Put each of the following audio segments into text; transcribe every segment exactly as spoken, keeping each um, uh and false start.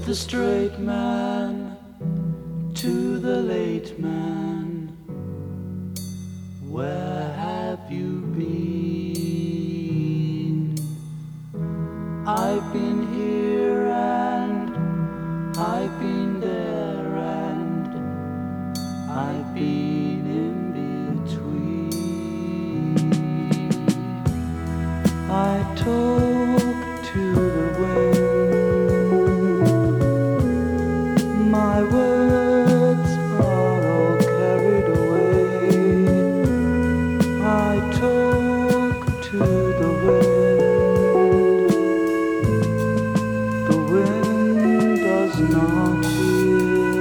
the straight man to the late man, where have you been? I've been here and I've been there and I've been in between. I talk to the wind, my words are all carried away. I talk to the wind, the wind does not hear,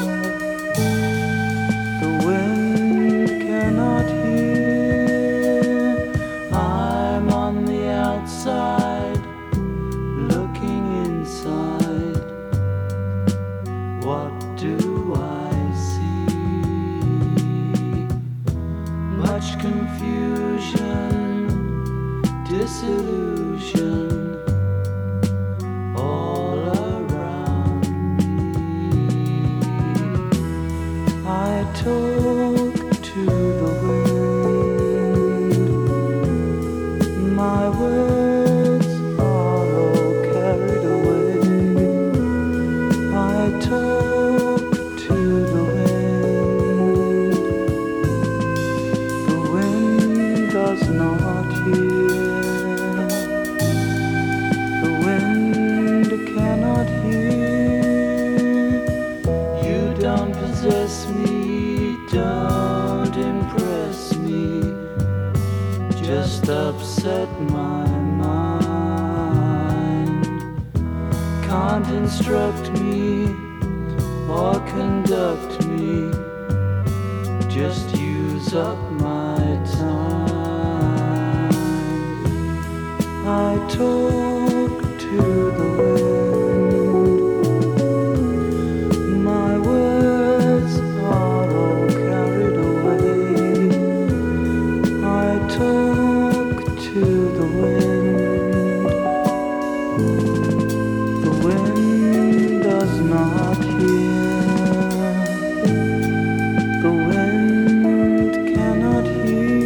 the wind cannot hear. I'm on the outside looking inside. What do I see? Much confusion, disillusion all around me. I talk to the wind, my words are all carried away. I talk to the wind, the wind does not hear, the wind cannot hear. You don't possess me, don't impress me, just upset my mind. Can't instruct me or conduct me, just use up my time. I talk to the wind, my words are all carried away. I talk to the wind, the wind does not hear, the wind cannot hear.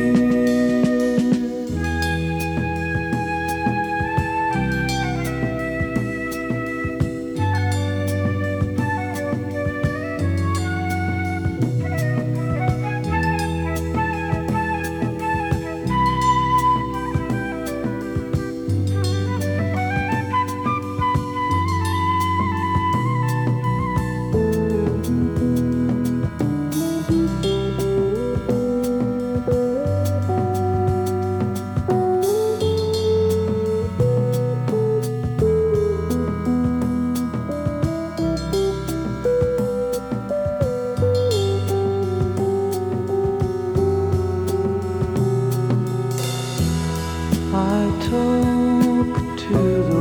I talk to the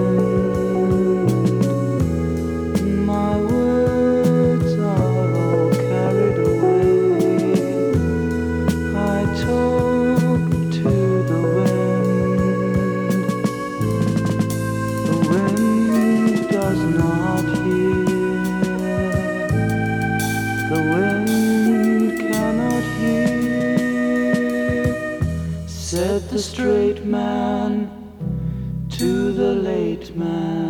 wind, my words are all carried away. I talk to the wind, the wind does not hear, the wind cannot hear. Said the straight man to the late man,